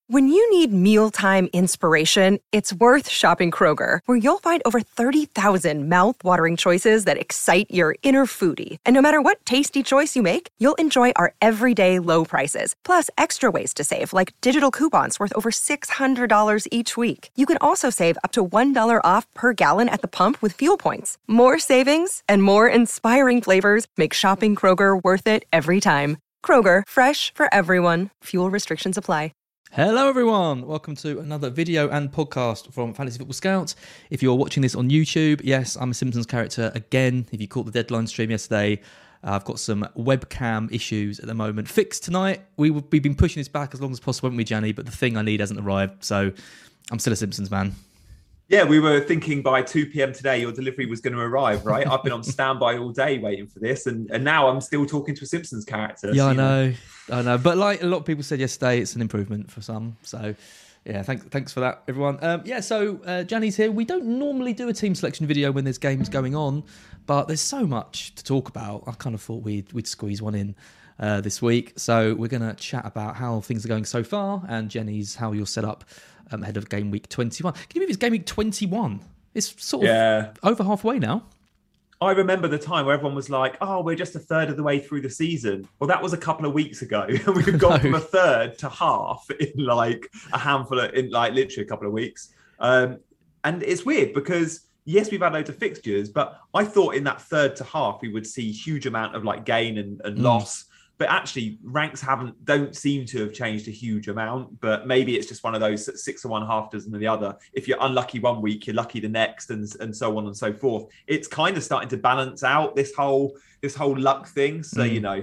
When you need mealtime inspiration, it's worth shopping Kroger, where you'll find over 30,000 mouth-watering choices that excite your inner foodie. And no matter what tasty choice you make, you'll enjoy our everyday low prices, plus extra ways to save, like digital coupons worth over $600 each week. You can also save up to $1 off per gallon at the pump with fuel points. More savings and more inspiring flavors make shopping Kroger worth it every time. Kroger, fresh for everyone. Fuel restrictions apply. Hello everyone, welcome to another video and podcast from Fantasy Football Scout. If you're watching this on YouTube, yes, I'm a Simpsons character again. If you caught the deadline stream yesterday, I've got some webcam issues at the moment. Fixed tonight. We've been pushing this back as long as possible, haven't we, Gianni? But the thing I need hasn't arrived, so I'm still a Simpsons man. Yeah, we were thinking by 2 p.m. today your delivery was going to arrive, right? I've been on standby all day waiting for this, and now I'm still talking to a Simpsons character. Yeah, so, I know. But like a lot of people said yesterday, it's an improvement for some. So, yeah, thanks for that, everyone. So Gianni's here. We don't normally do a team selection video when there's games going on, but there's so much to talk about. I kind of thought we'd squeeze one in this week. So we're going to chat about how things are going so far, and Jenny's how you're set up ahead of game week 21. Can you believe it's game week 21? It's sort of over halfway now. I remember the time where everyone was like, oh, we're just a third of the way through the season. Well, that was a couple of weeks ago. We've gone from a third to half in like a handful of, in like literally a couple of weeks. And it's weird because yes, we've had loads of fixtures, but I thought in that third to half, we would see huge amount of like gain and loss. But actually, ranks don't seem to have changed a huge amount. But maybe it's just one of those 6 of one, half dozen of the other. If you're unlucky one week, you're lucky the next, and so on and so forth. It's kind of starting to balance out this whole luck thing. So you know,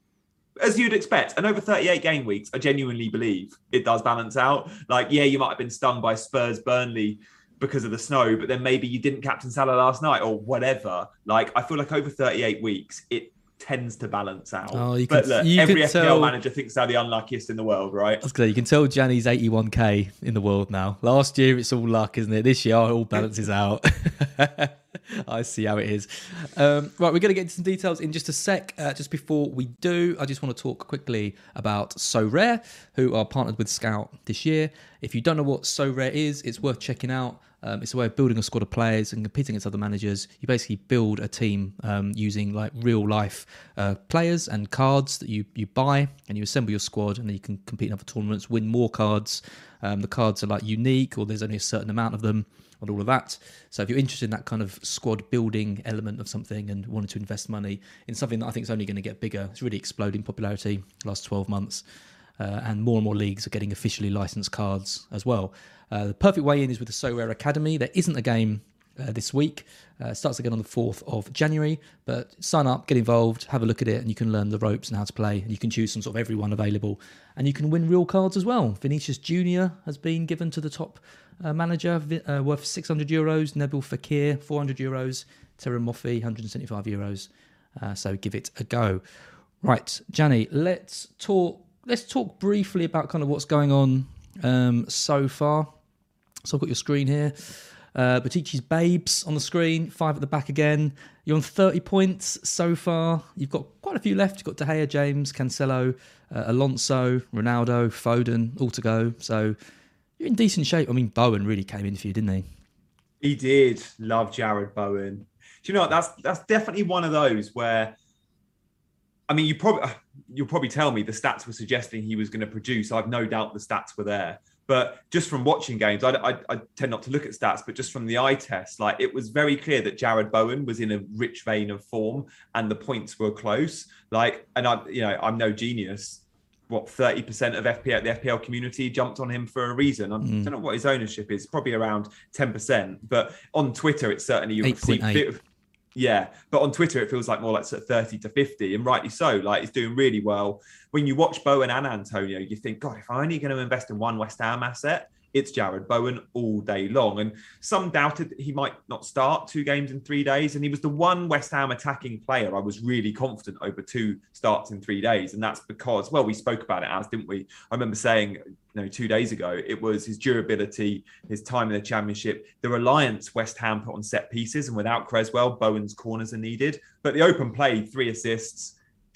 as you'd expect, and over 38 game weeks, I genuinely believe it does balance out. Like, yeah, you might have been stung by Spurs, Burnley because of the snow, but then maybe you didn't captain Salah last night or whatever. Like, I feel like over 38 weeks, it tends to balance out. But look, every FPL manager thinks they're the unluckiest in the world, right? You can tell Gianni's 81k in the world now. Last year it's all luck, isn't it? This year it all balances out. I see how it is. Right, we're going to get into some details in just a sec. Just before we do, I just want to talk quickly about Sorare, who are partnered with Scout this year. If you don't know what Sorare is, it's worth checking out. It's a way of building a squad of players and competing against other managers. You basically build a team using like real life players and cards that you buy, and you assemble your squad, and then you can compete in other tournaments, win more cards. The cards are like unique, or there's only a certain amount of them, and all of that. So if you're interested in that kind of squad building element of something and wanting to invest money in something that I think is only going to get bigger, it's really exploding popularity the last 12 months. And more leagues are getting officially licensed cards as well. The perfect way in is with the Sorare Academy. There isn't a game this week. It starts again on the 4th of January. But sign up, get involved, have a look at it, and you can learn the ropes and how to play. And you can choose from sort of everyone available. And you can win real cards as well. Vinicius Jr. has been given to the top manager, worth €600. Nabil Fekir, €400. Terry Moffi, €175. So give it a go. Right, Gianni, let's talk briefly about kind of what's going on so far. So I've got your screen here. Batici's Babes on the screen, 5 at the back again. You're on 30 points so far. You've got quite a few left. You've got De Gea, James, Cancelo, Alonso, Ronaldo, Foden, all to go. So you're in decent shape. I mean, Bowen really came in for you, didn't he? He did. Love Jared Bowen. Do you know what? That's definitely one of those where, I mean, you'll probably tell me the stats were suggesting he was going to produce. I've no doubt the stats were there. But just from watching games, I tend not to look at stats, but just from the eye test, like it was very clear that Jared Bowen was in a rich vein of form and the points were close. Like, and I'm no genius. 30% of the FPL community jumped on him for a reason. I don't know what his ownership is, probably around 10%. But on Twitter, it's certainly 8.8. Yeah, but on Twitter, it feels like more like 30 to 50, and rightly so. Like, he's doing really well. When you watch Bowen and Antonio, you think, God, if I'm only going to invest in one West Ham asset, it's Jared Bowen all day long. And some doubted that he might not start 2 games in 3 days. And he was the one West Ham attacking player I was really confident over 2 starts in 3 days. And that's because, well, we spoke about it didn't we? I remember saying, 2 days ago, it was his durability, his time in the Championship, the reliance West Ham put on set pieces. And without Creswell, Bowen's corners are needed. But the open play, 3 assists,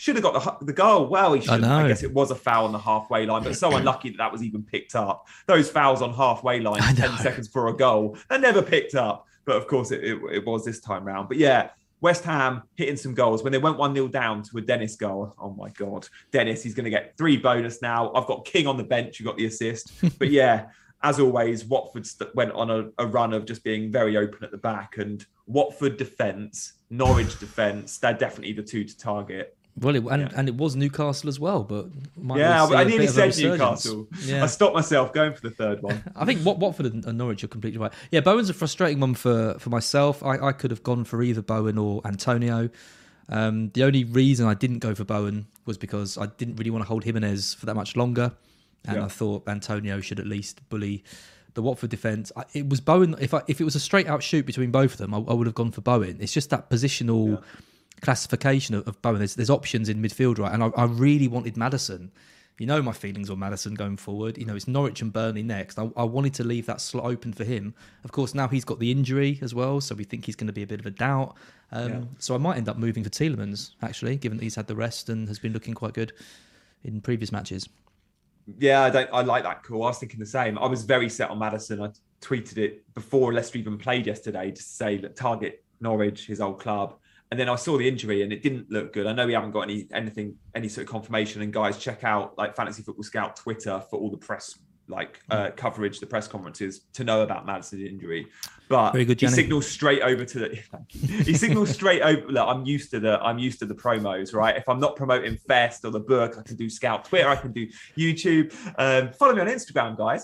should have got the goal. Well, he should. know. I guess it was a foul on the halfway line, but so unlucky that was even picked up. Those fouls on halfway line, 10 seconds for a goal, they're never picked up. But of course, it was this time round. But yeah, West Ham hitting some goals. When they went 1-0 down to a Dennis goal, oh my God. Dennis, he's going to get 3 bonus now. I've got King on the bench who got the assist. But yeah, as always, Watford went on a run of just being very open at the back. And Watford defence, Norwich defence, they're definitely the 2 to target. Well, and it was Newcastle as well, but I nearly said Newcastle. Yeah. I stopped myself going for the third one. I think Watford and Norwich are completely right. Yeah, Bowen's a frustrating one for myself. I could have gone for either Bowen or Antonio. The only reason I didn't go for Bowen was because I didn't really want to hold Jimenez for that much longer, and I thought Antonio should at least bully the Watford defence. It was Bowen. If it was a straight out shoot between both of them, I would have gone for Bowen. It's just that positional classification of Bowen. There's options in midfield, right? And I really wanted Maddison. You know my feelings on Maddison going forward. You know, it's Norwich and Burnley next. I wanted to leave that slot open for him. Of course, now he's got the injury as well, so we think he's going to be a bit of a doubt. So I might end up moving for Tielemans, actually, given that he's had the rest and has been looking quite good in previous matches. Yeah, I like that call. I was thinking the same. I was very set on Maddison. I tweeted it before Leicester even played yesterday to say that target Norwich, his old club. And then I saw the injury and it didn't look good. I know we haven't got any sort of confirmation. And guys, check out like Fantasy Football Scout Twitter for all the press coverage, the press conferences to know about Maddison's injury. But very good, he signals straight over to the. He signals straight over. Look, I'm used to the promos, right? If I'm not promoting Fest or the book, I can do Scout Twitter, I can do YouTube. Follow me on Instagram, guys.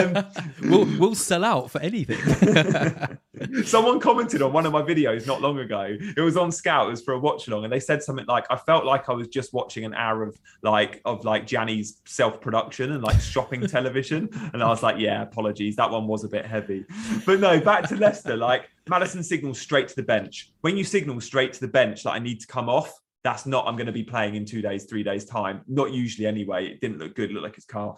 We'll sell out for anything. Someone commented on one of my videos not long ago. It was on Scout. It was for a watch along, and they said something like, "I felt like I was just watching an hour of Gianni's self production and like shopping television." And I was like, "Yeah, apologies, that one was a bit heavy." But no, back to Leicester. Like Maddison signals straight to the bench. When you signal straight to the bench, like I need to come off. That's not. I'm going to be playing in 2 days, 3 days time. Not usually anyway. It didn't look good. It looked like his calf.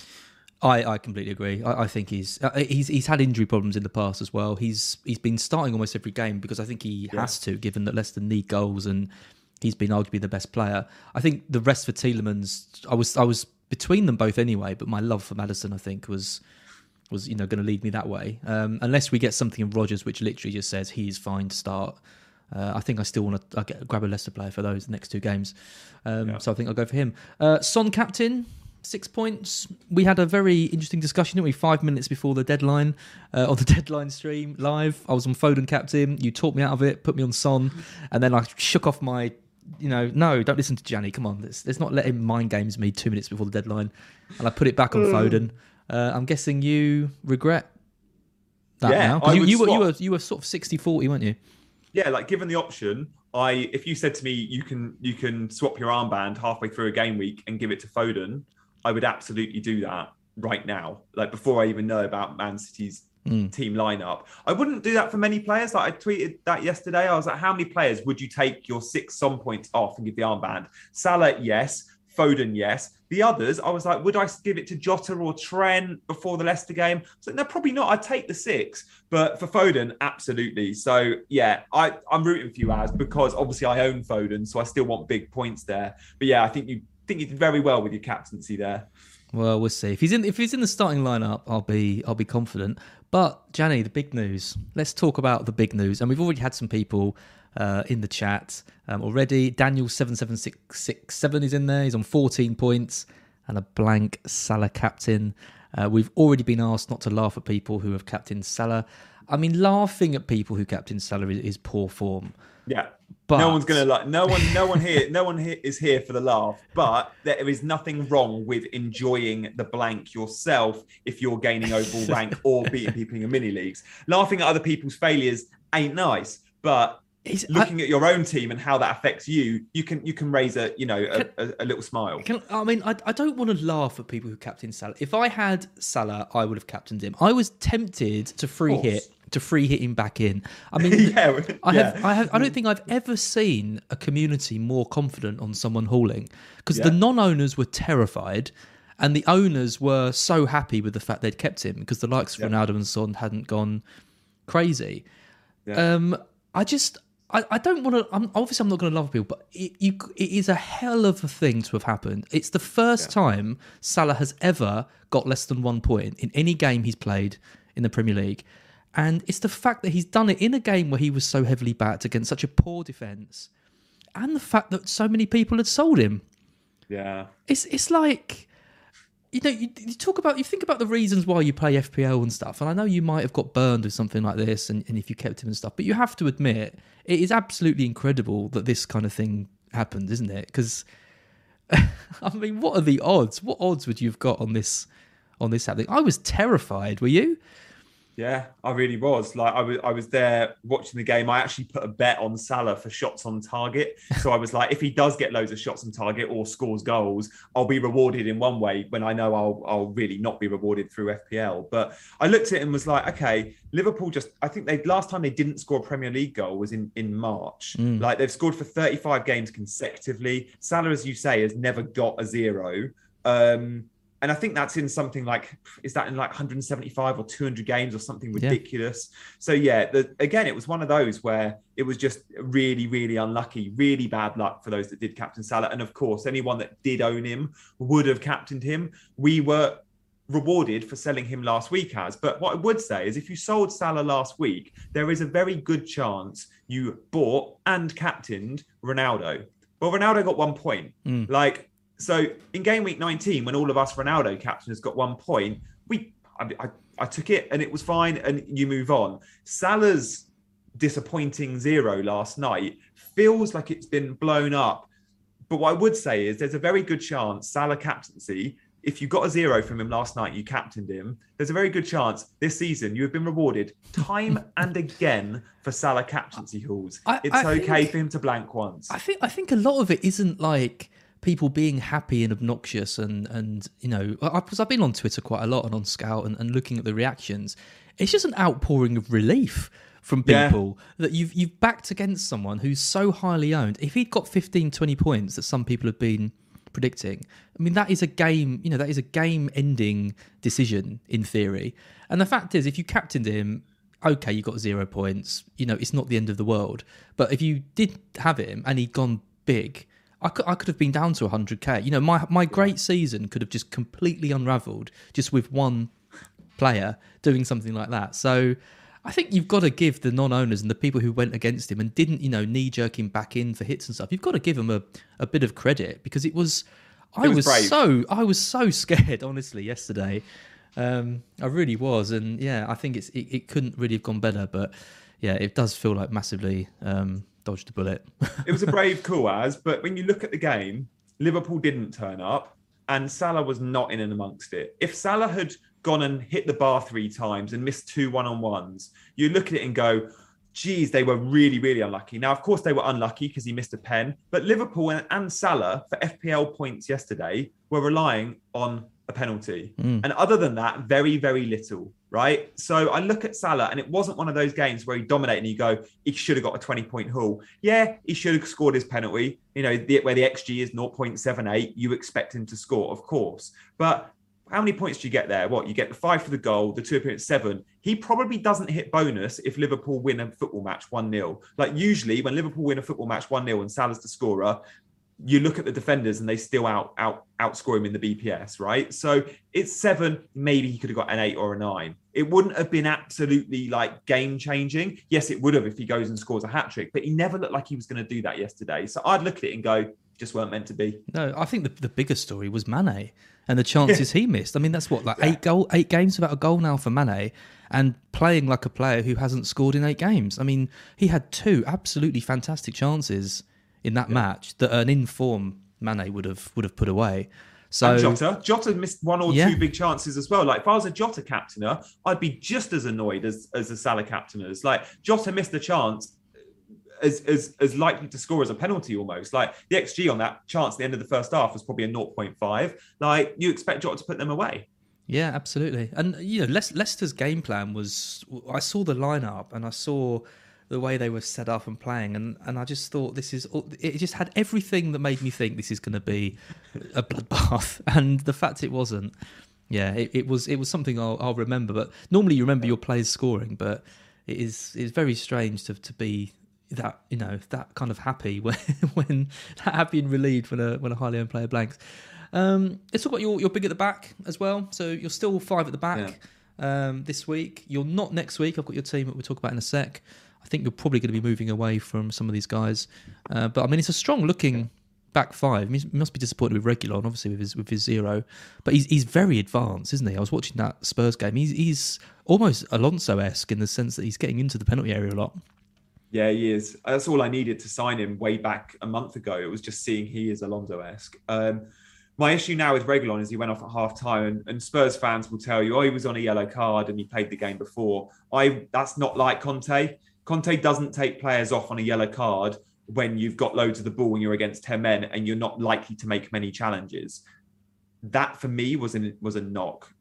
I completely agree. I think he's had injury problems in the past as well. He's been starting almost every game because I think he has to, given that Leicester need goals and he's been arguably the best player. I think the rest for Tielemans, I was between them both anyway, but my love for Maddison I think was going to lead me that way. Unless we get something in Rodgers which literally just says he is fine to start. I think I still want to grab a Leicester player for those next 2 games. So I think I'll go for him. Son captain. 6 points. We had a very interesting discussion, didn't we? 5 minutes before the deadline on the deadline stream live. I was on Foden captain. You talked me out of it, put me on Son, and then I shook off my, no, don't listen to Gianni. Come on, let's not let him mind games me 2 minutes before the deadline. And I put it back on Foden. I'm guessing you regret that now. You were sort of 60-40, weren't you? Yeah, like given the option, if you said to me you can swap your armband halfway through a game week and give it to Foden, I would absolutely do that right now. Like before I even know about Man City's team lineup, I wouldn't do that for many players. Like I tweeted that yesterday. I was like, how many players would you take your 6 Son points off and give the armband? Salah, yes. Foden, yes. The others, I was like, would I give it to Jota or Trent before the Leicester game? So no, probably not. I'd take the 6, but for Foden, absolutely. So yeah, I'm rooting for you, Az, because obviously I own Foden, so I still want big points there. But yeah, I think you did very well with your captaincy there. Well, we'll see. If he's in the starting lineup, I'll be confident. But Gianni, the big news. Let's talk about the big news. And we've already had some people in the chat already. Daniel 77667 is in there. He's on 14 points and a blank Salah captain. We've already been asked not to laugh at people who have captained Salah. I mean, laughing at people who captain Salah is poor form. Yeah. But no one's gonna like. No one here is here for the laugh. But there is nothing wrong with enjoying the blank yourself if you're gaining overall rank or beating people in your mini leagues. Laughing at other people's failures ain't nice, but looking at your own team and how that affects you, you can raise a little smile. I don't want to laugh at people who captain Salah. If I had Salah, I would have captained him. I was tempted to free hit him back in. I mean, I don't think I've ever seen a community more confident on someone hauling, because the non-owners were terrified and the owners were so happy with the fact they'd kept him because the likes of Ronaldo and Son hadn't gone crazy. I don't want to. I'm not going to love people, but it is a hell of a thing to have happened. It's the first time Salah has ever got less than 1 point in any game he's played in the Premier League, and it's the fact that he's done it in a game where he was so heavily backed against such a poor defence, and the fact that so many people had sold him. Yeah, it's like. You know, you think about the reasons why you play FPL and stuff, and I know you might have got burned with something like this, and if you kept him and stuff, but you have to admit, it is absolutely incredible that this kind of thing happened, isn't it? Because, I mean, what are the odds? What odds would you have got on this happening? I was terrified, were you? Yeah, I really was. Like, I was there watching the game. I actually put a bet on Salah for shots on target. So I was like, if he does get loads of shots on target or scores goals, I'll be rewarded in one way when I know I'll really not be rewarded through FPL. But I looked at it and was like, okay, Liverpool I think last time they didn't score a Premier League goal was in March. Like, they've scored for 35 games consecutively. Salah, as you say, has never got a zero. And I think that's in something like, is that in like 175 or 200 games or something ridiculous? Yeah. So yeah, again, it was one of those where it was just really, really unlucky, really bad luck for those that did captain Salah. And of course, anyone that did own him would have captained him. We were rewarded for selling him last week but what I would say is if you sold Salah last week, there is a very good chance you bought and captained Ronaldo. Well, Ronaldo got 1 point. So in game week 19, when all of us Ronaldo captains got 1 point, I took it and it was fine, and you move on. Salah's disappointing 0 last night feels like it's been blown up. But what I would say is there's a very good chance Salah captaincy, if you got a 0 from him last night, you captained him, there's a very good chance this season you have been rewarded time and again for Salah captaincy hauls. It's okay for him to blank once. I think a lot of it isn't like people being happy and obnoxious and you know, because I've been on Twitter quite a lot and on Scout and looking at the reactions. It's just an outpouring of relief from people that you've backed against someone who's so highly owned. If he'd got 15, 20 points that some people have been predicting, I mean, that is a game, you know, that is a game-ending decision in theory. And the fact is, if you captained him, okay, you got 0 points, you know, it's not the end of the world. But if you did have him and he'd gone big, I could have been down to 100k. You know, my great season could have just completely unravelled just with one player doing something like that. So I think you've got to give the non-owners and the people who went against him and didn't, you know, knee-jerk him back in for hits and stuff, you've got to give them a bit of credit, because I was so scared, honestly, yesterday. I really was. And yeah, I think it couldn't really have gone better, but yeah, it does feel like massively dodged a bullet. It was a brave call, but when you look at the game, Liverpool didn't turn up and Salah was not in and amongst it. If Salah had gone and hit the bar 3 times and missed 2 one-on-ones, you look at it and go, geez, they were really, really unlucky. Now, of course, they were unlucky because he missed a pen, but Liverpool and Salah for FPL points yesterday were relying on a penalty. And other than that, very, very little, right? So I look at Salah and it wasn't one of those games where he dominated and you go, he should have got a 20-point haul. Yeah, he should have scored his penalty. You know, where the XG is 0.78, you expect him to score, of course. But how many points do you get there? What, you get the 5 for the goal, the 2 appearance 7. He probably doesn't hit bonus if Liverpool win a football match 1-0. Like usually when Liverpool win a football match 1-0 and Salah's the scorer, you look at the defenders and they still outscore him in the BPS, right? So it's 7, maybe he could have got an 8 or a 9. It wouldn't have been absolutely like game changing. Yes, it would have if he goes and scores a hat trick, but he never looked like he was going to do that yesterday. So I'd look at it and go, just weren't meant to be. No, I think the bigger story was Mane and the chances he missed. I mean, that's what, like 8 games without a goal now for Mane, and playing like a player who hasn't scored in 8 games. I mean, he had 2 absolutely fantastic chances in that match that an in-form Mane would have put away. So and Jota missed 1 or 2 big chances as well. Like if I was a Jota captainer, I'd be just as annoyed as the Salah captainers. Like Jota missed the chance as likely to score as a penalty almost. Like the XG on that chance at the end of the first half was probably a 0.5. Like you expect Jota to put them away. Yeah, absolutely. And you know, Leicester's game plan was, I saw the lineup and I saw the way they were set up and playing, and I just thought it just had everything that made me think this is going to be a bloodbath, and the fact it wasn't, it was something I'll remember. But normally you remember your players scoring, but it's very strange to be that that kind of happy when that happy and relieved when a highly owned player blanks. Let's talk about your big at the back as well. So you're still 5 at the back this week. You're not next week. I've got your team that we'll talk about in a sec. I think you're probably going to be moving away from some of these guys, but I mean it's a strong looking back 5. He must be disappointed with Reguilon, obviously with his 0, but he's very advanced, isn't he? I was watching that Spurs game. He's almost Alonso-esque in the sense that he's getting into the penalty area a lot. Yeah, he is. That's all I needed to sign him way back a month ago. It was just seeing he is Alonso-esque. My issue now with Reguilon is he went off at half time, and Spurs fans will tell you, he was on a yellow card and he played the game before. That's not like Conte. Conte doesn't take players off on a yellow card when you've got loads of the ball and you're against 10 men and you're not likely to make many challenges. That for me was a knock.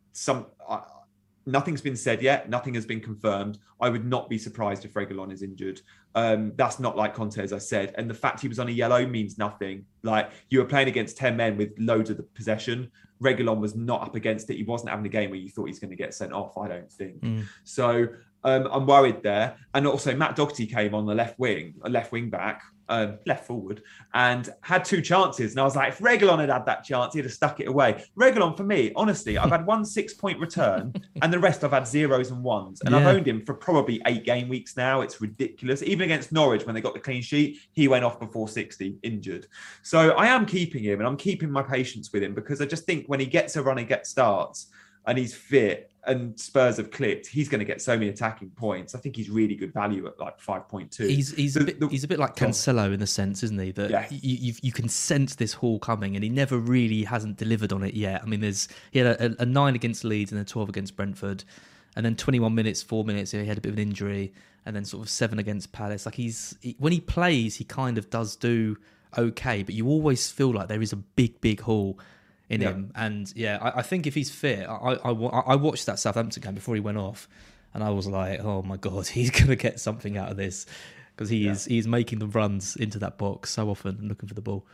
Nothing's been said yet. Nothing has been confirmed. I would not be surprised if Reguilon is injured. That's not like Conte, as I said. And the fact he was on a yellow means nothing. Like, you were playing against 10 men with loads of the possession. Reguilon was not up against it. He wasn't having a game where you thought he's going to get sent off, I don't think. So I'm worried there. And also Matt Doherty came on the left wing back, left forward, and had 2 chances. And I was like, if Reguilon had that chance, he'd have stuck it away. Reguilon, for me, honestly, I've had 1 6-point return and the rest I've had 0s and 1s. And I've owned him for probably 8 game weeks now. It's ridiculous. Even against Norwich, when they got the clean sheet, he went off before 60, injured. So I am keeping him, and I'm keeping my patience with him, because I just think when he gets a run and starts and he's fit and Spurs have clicked, he's going to get so many attacking points. I think he's really good value at like 5.2. He's a bit like Cancelo in the sense, isn't he? That you can sense this haul coming, and he never really hasn't delivered on it yet. I mean, he had a 9 against Leeds and a 12 against Brentford, and then 21 minutes, 4 minutes, he had a bit of an injury, and then sort of 7 against Palace. Like when he plays, he kind of does do okay, but you always feel like there is a big haul in him. And I think if he's fit, I watched that Southampton game before he went off, and I was like, oh my God, he's going to get something out of this, because he is making the runs into that box so often and looking for the ball.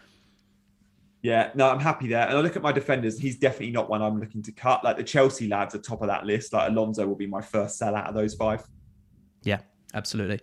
Yeah, no, I'm happy there. And I look at my defenders, he's definitely not one I'm looking to cut. Like the Chelsea lads are top of that list. Like Alonso will be my first sell out of those 5. Yeah, absolutely.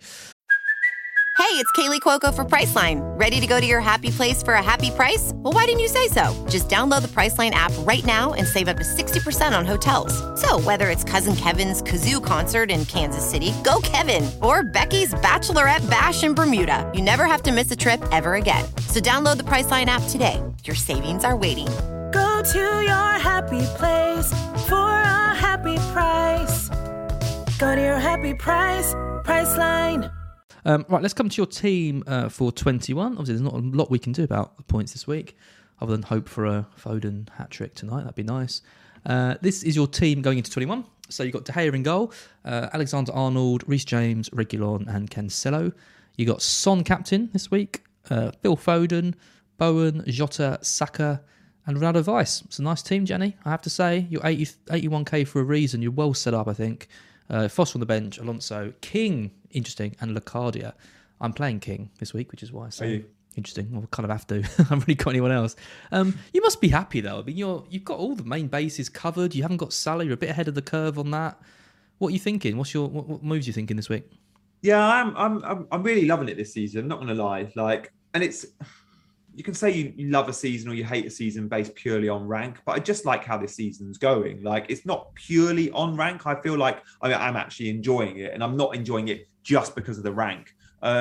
Hey, it's Kaylee Cuoco for Priceline. Ready to go to your happy place for a happy price? Well, why didn't you say so? Just download the Priceline app right now and save up to 60% on hotels. So whether it's Cousin Kevin's Kazoo Concert in Kansas City, go Kevin, or Becky's Bachelorette Bash in Bermuda, you never have to miss a trip ever again. So download the Priceline app today. Your savings are waiting. Go to your happy place for a happy price. Go to your happy price, Priceline. Right, let's come to your team for 21. Obviously, there's not a lot we can do about the points this week, other than hope for a Foden hat-trick tonight. That'd be nice. This is your team going into 21. So you've got De Gea in goal, Alexander-Arnold, Reece James, Reguilon and Cancelo. You got Son captain this week, Phil Foden, Bowen, Jota, Saka and Ronaldo Weiss. It's a nice team, Jenny, I have to say. You're 81k for a reason. You're well set up, I think. Foster on the bench, Alonso, King, interesting, and Locadia. I'm playing King this week, which is why I say interesting. Well, I kind of have to. I haven't really got anyone else. You must be happy though. I mean, you've got all the main bases covered. You haven't got Salah. You're a bit ahead of the curve on that. What are you thinking? What moves are you thinking this week? Yeah, I'm really loving it this season. I'm not going to lie. And it's. You can say you love a season or you hate a season based purely on rank, but I just like how this season's going. Like, it's not purely on rank. I feel like I'm actually enjoying it, and I'm not enjoying it just because of the rank.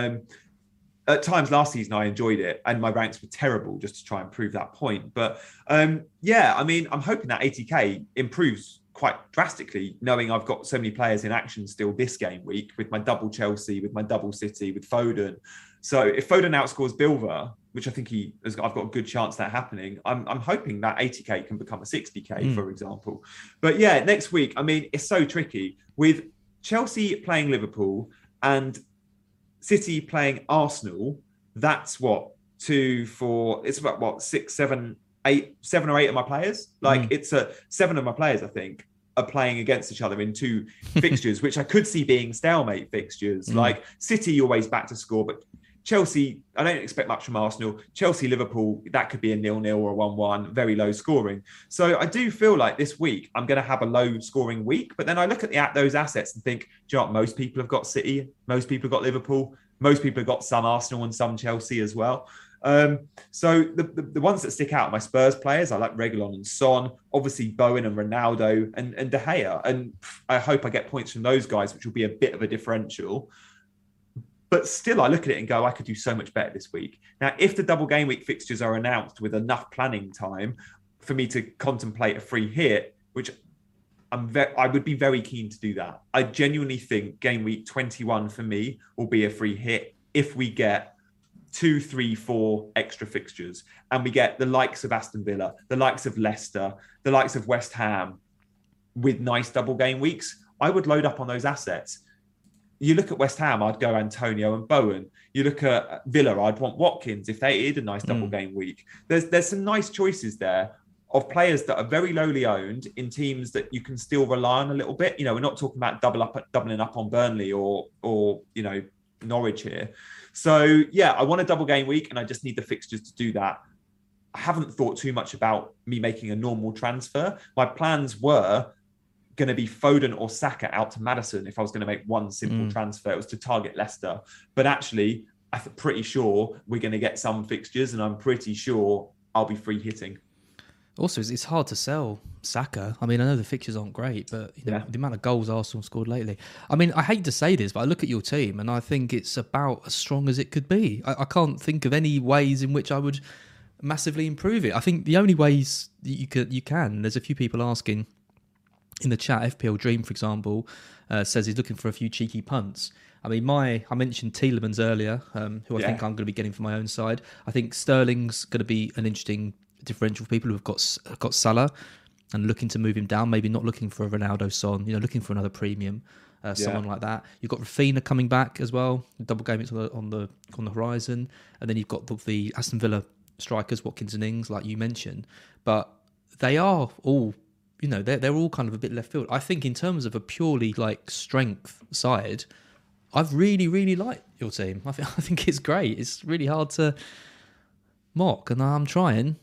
At times last season, I enjoyed it, and my ranks were terrible just to try and prove that point. But I'm hoping that 80k improves quite drastically, knowing I've got so many players in action still this game week with my double Chelsea, with my double City, with Foden. So if Foden outscores Bilva, which I think I've got a good chance of that happening, I'm hoping that 80k can become a 60k, for example. But yeah, next week, I mean, it's so tricky with Chelsea playing Liverpool and City playing Arsenal. That's it's about 7 or 8 of my players. It's 7 of my players, I think, are playing against each other in 2 fixtures, which I could see being stalemate fixtures. Like City, always back to score, but Chelsea, I don't expect much from Arsenal. Chelsea, Liverpool, that could be a 0-0 or a 1-1, very low scoring. So I do feel like this week I'm going to have a low scoring week. But then I look at those assets and think, do you know what? Most people have got City, most people have got Liverpool, Most people have got some Arsenal and some Chelsea as well. So the ones that stick out are my Spurs players. I like Reguilon and Son, obviously Bowen and Ronaldo and De Gea. And I hope I get points from those guys, which will be a bit of a differential. But still, I look at it and go, I could do so much better this week. Now, if the double game week fixtures are announced with enough planning time for me to contemplate a free hit, which I would be very keen to do that. I genuinely think game week 21 for me will be a free hit if we get 2, 3, 4 extra fixtures and we get the likes of Aston Villa, the likes of Leicester, the likes of West Ham with nice double game weeks. I would load up on those assets. You look at West Ham, I'd go Antonio and Bowen. You look at Villa, I'd want Watkins if they had a nice double game week. There's some nice choices there of players that are very lowly owned in teams that you can still rely on a little bit. You know, we're not talking about doubling up on Burnley or you know, Norwich here. So yeah, I want a double game week and I just need the fixtures to do that. I haven't thought too much about me making a normal transfer. My plans were going to be Foden or Saka out to Maddison if I was going to make one simple transfer. It was to target Leicester. But actually, I'm pretty sure we're going to get some fixtures and I'm pretty sure I'll be free hitting. Also, it's hard to sell Saka. I mean, I know the fixtures aren't great, but you know, the amount of goals Arsenal scored lately. I mean, I hate to say this, but I look at your team and I think it's about as strong as it could be. I can't think of any ways in which I would massively improve it. I think the only ways that you can, there's a few people asking in the chat, FPL Dream, for example, says he's looking for a few cheeky punts. I mean, I mentioned Tielemans earlier, who I think I'm going to be getting for my own side. I think Sterling's going to be an interesting differential for people who've got Salah and looking to move him down, maybe not looking for a Ronaldo Son, you know, looking for another premium, someone like that. You've got Rafinha coming back as well, double game it's on the horizon, and then you've got the Aston Villa strikers, Watkins and Ings, like you mentioned, but they are all, you know, they're all kind of a bit left field. I think in terms of a purely like strength side, I've really, really liked your team. I think it's great. It's really hard to mock, and I'm trying.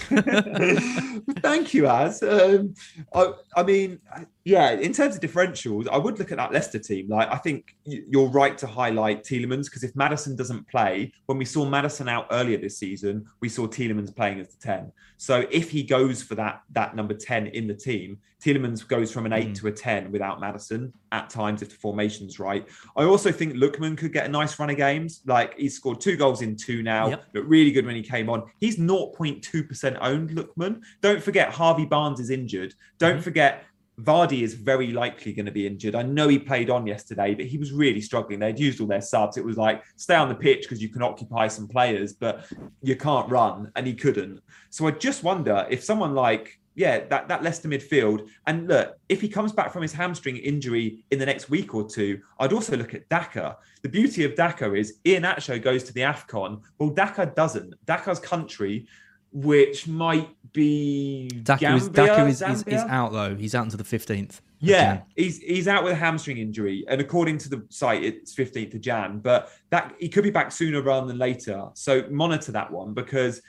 Thank you, Az. I mean, yeah, in terms of differentials, I would look at that Leicester team. Like, I think you're right to highlight Tielemans, because if Maddison doesn't play, when we saw Maddison out earlier this season, we saw Tielemans playing as the 10. So if he goes for that number 10 in the team, Tielemans goes from an 8 to a 10 without Maddison at times if the formation's right. I also think Lookman could get a nice run of games. Like, he's scored 2 goals in 2 now. Yep. Looked really good when he came on. He's 0.2% owned, Lookman. Don't forget Harvey Barnes is injured. Don't forget Vardy is very likely going to be injured. I know he played on yesterday, but he was really struggling. They'd used all their subs. It was like, stay on the pitch because you can occupy some players, but you can't run, and he couldn't. So I just wonder if someone like, that Leicester midfield, and look, if he comes back from his hamstring injury in the next week or two, I'd also look at Daka. The beauty of Daka is Iheanacho goes to the AFCON. Well, Daka doesn't. Daka's country, which might be Daka is out though. He's out until the 15th. Yeah, he's out with a hamstring injury, and according to the site, it's 15th of Jan. But that he could be back sooner rather than later. So monitor that one, because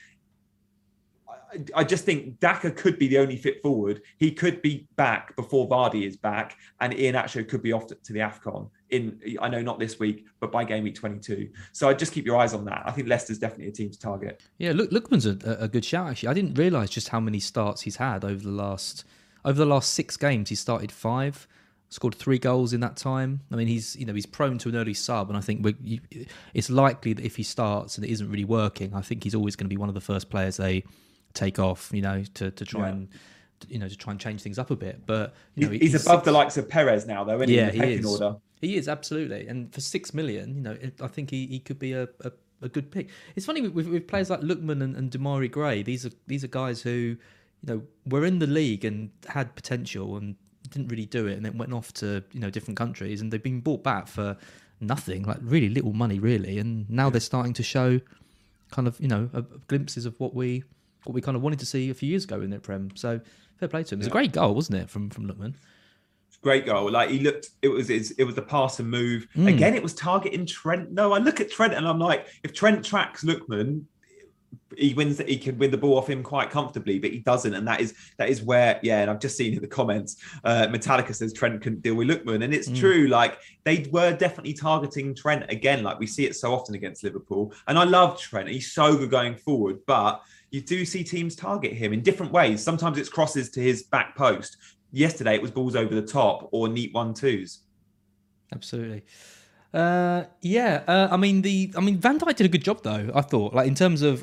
I just think Daka could be the only fit forward. He could be back before Vardy is back, and Iheanacho could be off to the AFCON I know not this week, but by game week 22. So I'd just keep your eyes on that. I think Leicester's definitely a team to target. Yeah, Lookman's a good shout, actually. I didn't realise just how many starts he's had over the last 6 games. He started 5, scored 3 goals in that time. I mean, he's prone to an early sub, and I think it's likely that if he starts and it isn't really working, I think he's always going to be one of the first players they take off, to try and change things up a bit. But he's above the likes of Perez now, though, isn't he? In the pecking order. He is, absolutely. And for 6 million, I think he could be a good pick. It's funny with players like Lookman and Demarai Gray. These are guys who, were in the league and had potential and didn't really do it, and then went off to different countries, and they've been bought back for nothing, like really little money, really. And now they're starting to show kind of glimpses of what we kind of wanted to see a few years ago in the Prem. So fair play to him. It was a great goal, wasn't it, from Lookman? Great goal. Like, he looked, it was the pass and move. Again, it was targeting Trent. No, I look at Trent and I'm like, if Trent tracks Lookman, he wins. He can win the ball off him quite comfortably, but he doesn't, and that is where, yeah. And I've just seen in the comments, Metallica says Trent couldn't deal with Lookman, and it's true. Like, they were definitely targeting Trent again, like we see it so often against Liverpool. And I love Trent; he's so good going forward, but you do see teams target him in different ways. Sometimes it's crosses to his back post. Yesterday, it was balls over the top or neat 1-2s. Absolutely. I mean, Van Dijk did a good job though. I thought, like, in terms of,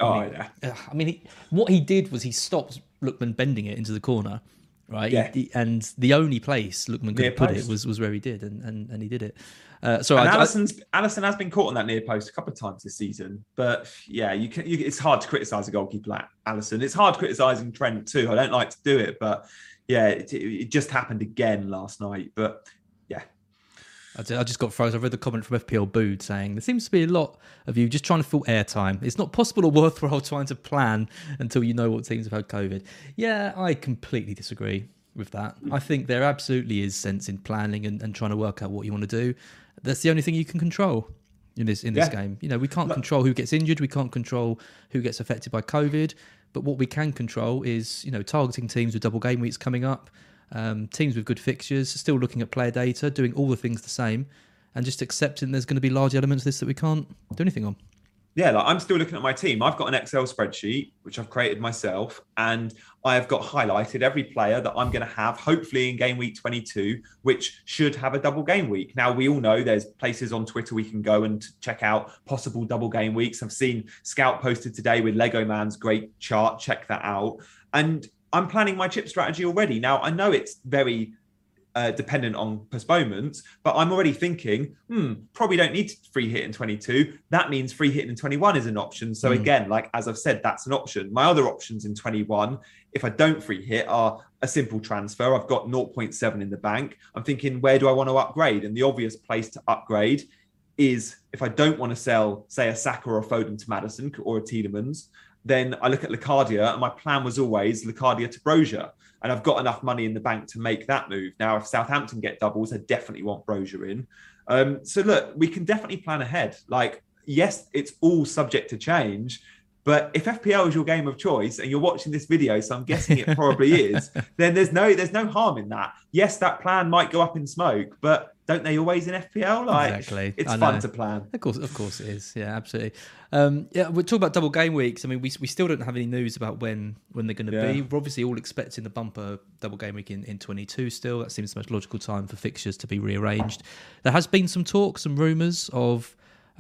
what he did was he stopped Lookman bending it into the corner, right? Yeah. And the only place Lookman could put it was where he did, and he did it. Alisson has been caught on that near post a couple of times this season, but yeah, it's hard to criticise a goalkeeper like Alisson. It's hard criticising Trent too. I don't like to do it, but yeah, it just happened again last night. But yeah. I just got frozen. I read the comment from FPL Bood saying, there seems to be a lot of you just trying to fill airtime. It's not possible or worthwhile trying to plan until you know what teams have had COVID. Yeah, I completely disagree with that. I think there absolutely is sense in planning and trying to work out what you want to do. That's the only thing you can control in this game. You know, we can't control who gets injured. We can't control who gets affected by COVID. But what we can control is, you know, targeting teams with double game weeks coming up. Teams with good fixtures, still looking at player data, doing all the things the same, and just accepting there's going to be large elements of this that we can't do anything on. Yeah, like, I'm still looking at my team. I've got an Excel spreadsheet, which I've created myself, and I have got highlighted every player that I'm going to have, hopefully in game week 22, which should have a double game week. Now, we all know there's places on Twitter we can go and check out possible double game weeks. I've seen Scout posted today with Lego Man's great chart. Check that out. And I'm planning my chip strategy already. Now, I know it's very dependent on postponements, but I'm already thinking, probably don't need free hit in 22. That means free hit in 21 is an option. So again, like, as I've said, that's an option. My other options in 21, if I don't free hit, are a simple transfer. I've got 0.7 in the bank. I'm thinking, where do I want to upgrade? And the obvious place to upgrade is, if I don't want to sell, say, a Saka or a Foden to Maddison or a Tielemans, then I look at Locadia, and my plan was always Locadia to Brozier. And I've got enough money in the bank to make that move. Now, if Southampton get doubles, I definitely want Brozier in. So look, we can definitely plan ahead. Like, yes, it's all subject to change, but if FPL is your game of choice and you're watching this video, so I'm guessing it probably is, then there's no harm in that. Yes, that plan might go up in smoke, but don't they always in FPL? Like, exactly. It's fun to plan. Of course it is. Yeah, absolutely. We're talking about double game weeks. I mean, we still don't have any news about when they're going to be. We're obviously all expecting the bumper double game week in 22 still. That seems the most logical time for fixtures to be rearranged. There has been some talk, some rumours of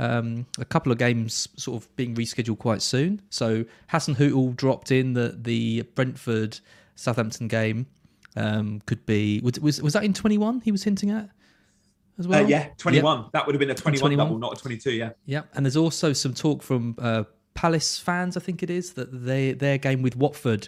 a couple of games sort of being rescheduled quite soon. So Hassan Hootel dropped in that the Brentford Southampton game could be... Was that in 21 he was hinting at? As well? 21. Yep. That would have been a 21 double, not a 22, Yeah, and there's also some talk from Palace fans, I think it is, that their game with Watford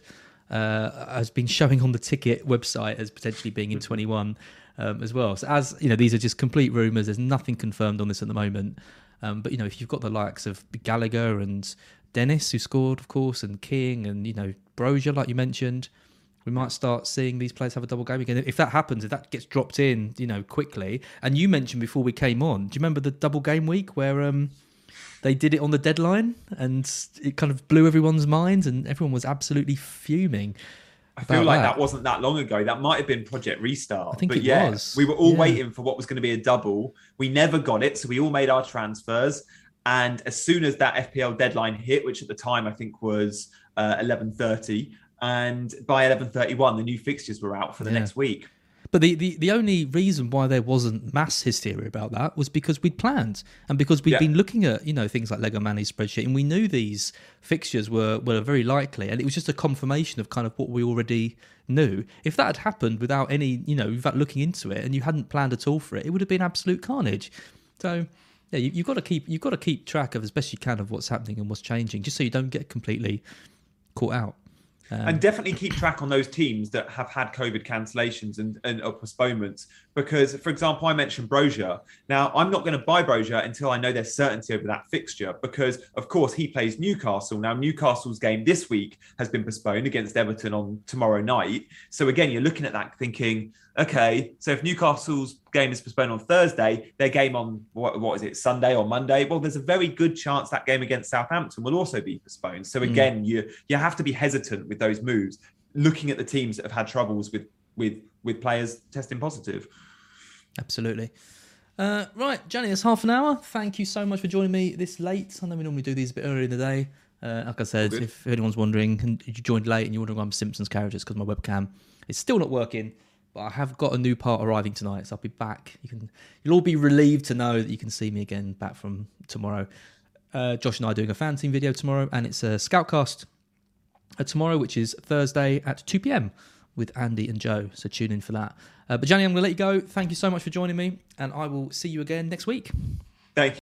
has been showing on the ticket website as potentially being in 21 as well. So, as you know, these are just complete rumours. There's nothing confirmed on this at the moment. But, you know, if you've got the likes of Gallagher and Dennis, who scored, of course, and King and, you know, Brozier, like you mentioned, we might start seeing these players have a double game again. If that happens, if that gets dropped in, you know, quickly. And you mentioned before we came on, do you remember the double game week where they did it on the deadline and it kind of blew everyone's minds and everyone was absolutely fuming? I feel like that wasn't that long ago. That might have been Project Restart. I think it was. We were all waiting for what was going to be a double. We never got it, so we all made our transfers. And as soon as that FPL deadline hit, which at the time I think was 11:30, and by 11:31 the new fixtures were out for the next week. But the only reason why there wasn't mass hysteria about that was because we'd planned and because we'd been looking at, you know, things like Lego Manny's spreadsheet, and we knew these fixtures were very likely, and it was just a confirmation of kind of what we already knew. If that had happened without any, you know, without looking into it, and you hadn't planned at all for it, it would have been absolute carnage. So yeah, you've got to keep track of as best you can of what's happening and what's changing, just so you don't get completely caught out. And definitely keep track on those teams that have had COVID cancellations and postponements. Because, for example, I mentioned Brozier. Now, I'm not going to buy Brozier until I know there's certainty over that fixture. Because, of course, he plays Newcastle. Now, Newcastle's game this week has been postponed against Everton on tomorrow night. So, again, you're looking at that thinking, okay, so if Newcastle's game is postponed on Thursday, their game on, what is it, Sunday or Monday? Well, there's a very good chance that game against Southampton will also be postponed. So again, you have to be hesitant with those moves, looking at the teams that have had troubles with players testing positive. Absolutely. Right, Johnny, it's half an hour. Thank you so much for joining me this late. I know we normally do these a bit earlier in the day. Like I said, if anyone's wondering, and you joined late and you're wondering why I'm Simpsons characters, because my webcam is still not working, but I have got a new part arriving tonight, so I'll be back. You'll all be relieved to know that you can see me again back from tomorrow. Josh and I are doing a fan team video tomorrow, and it's a Scoutcast tomorrow, which is Thursday at 2 p.m. with Andy and Joe, so tune in for that. But Johnny, I'm going to let you go. Thank you so much for joining me, and I will see you again next week. Thank you.